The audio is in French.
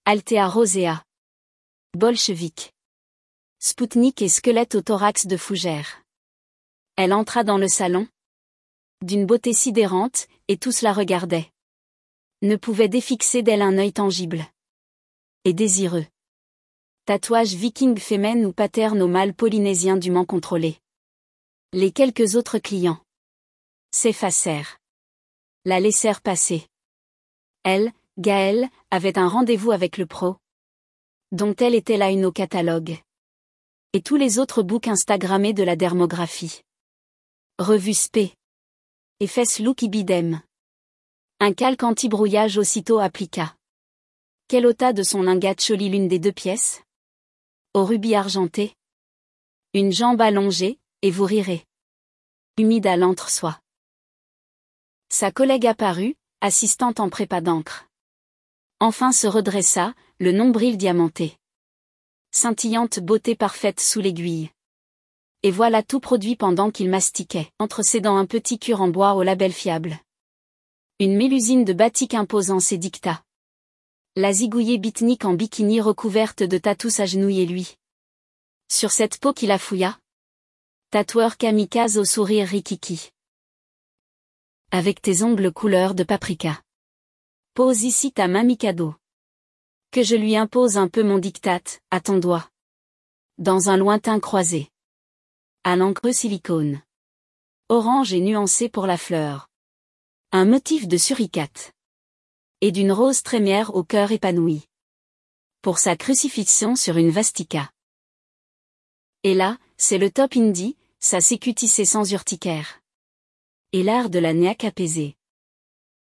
Althea rosea. Bolchevique. Spoutnik et squelette au thorax de fougère. Elle entra dans le salon. D'une beauté sidérante, et tous la regardaient. Ne pouvaient défixer d'elle un œil tangible. Et désireux. Tatouage viking fémène ou pattern au mâle polynésien dûment contrôlé. Les quelques autres clients s'effacèrent. La laissèrent passer. Elle, Gaëlle, avait un rendez-vous avec le pro, dont elle était la une au catalogue. Et tous les autres books instagrammés de la dermographie. Revue spé. Et fesses look ibidem. Un calque anti-brouillage aussitôt appliqua. Quel ôta de son lingette jolie l'une des deux pièces? Au rubis argenté. Une jambe allongée, et vous rirez. Humide à l'entre-soi. Sa collègue apparut, assistante en prépa d'encre. Enfin se redressa, le nombril diamanté. Scintillante beauté parfaite sous l'aiguille. Et voilà tout produit pendant qu'il mastiquait, entre ses dents un petit cure en bois au label fiable. Une mélusine de batik imposant ses dictats. La zigouillée bitnique en bikini recouverte de tatous s'agenouillait lui. Sur cette peau qui la fouilla. Tatoueur kamikaze au sourire rikiki. Avec tes ongles couleur de paprika. Pose ici ta main Mikado. Que je lui impose un peu mon diktat, à ton doigt. Dans un lointain croisé. À l'encre silicone. Orange et nuancé pour la fleur. Un motif de suricate. Et d'une rose trémière au cœur épanoui. Pour sa crucifixion sur une vastica. Et là, c'est le top indie, sa sécu tissée sans urticaire. Et l'art de la niaque apaisée.